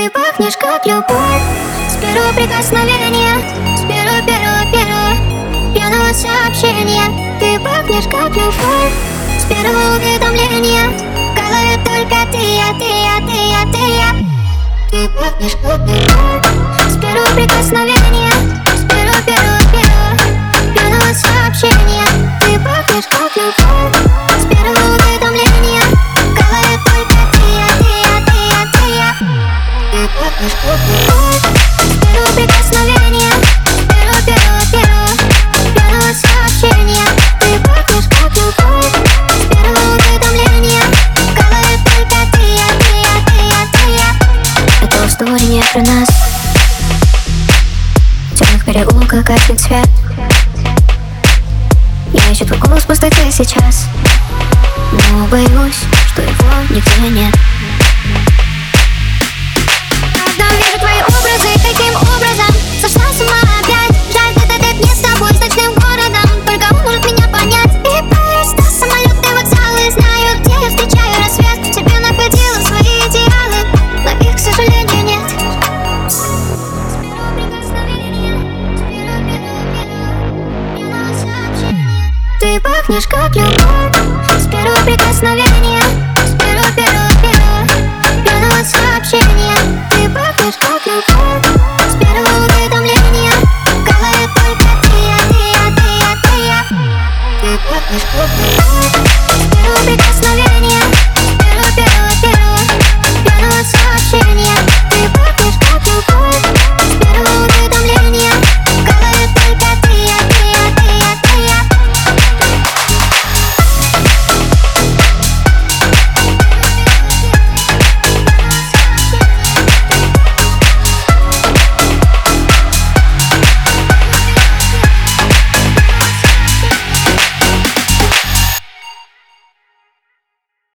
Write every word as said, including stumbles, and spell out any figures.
Ты пахнешь как любовь с первого прикосновения, с первого, первого, первого пьяного сообщения. Ты пахнешь как любовь с первого уведомления. В голове только ты, я, ты, я, ты, я, ты, я. Ты пахнешь как любовь с первого прикосновения, с первого, первого, первого пьяного сообщения. Ты пахнешь как любовь с первого уведомления. В голове только ты, я, ты, я, ты, я, ты, я. Ты пахнешь как любовь с первого прикосновения, с первого, первого, первого пьяного сообщения. Ты пахнешь как любовь с первого уведомления. В голове только ты, я, ты, я, ты, я, ты, я. Это ускорение про нас. В темных переулках гаснет свет. Я ищу твой голос в пустоте сейчас, но боюсь, что его нигде нет.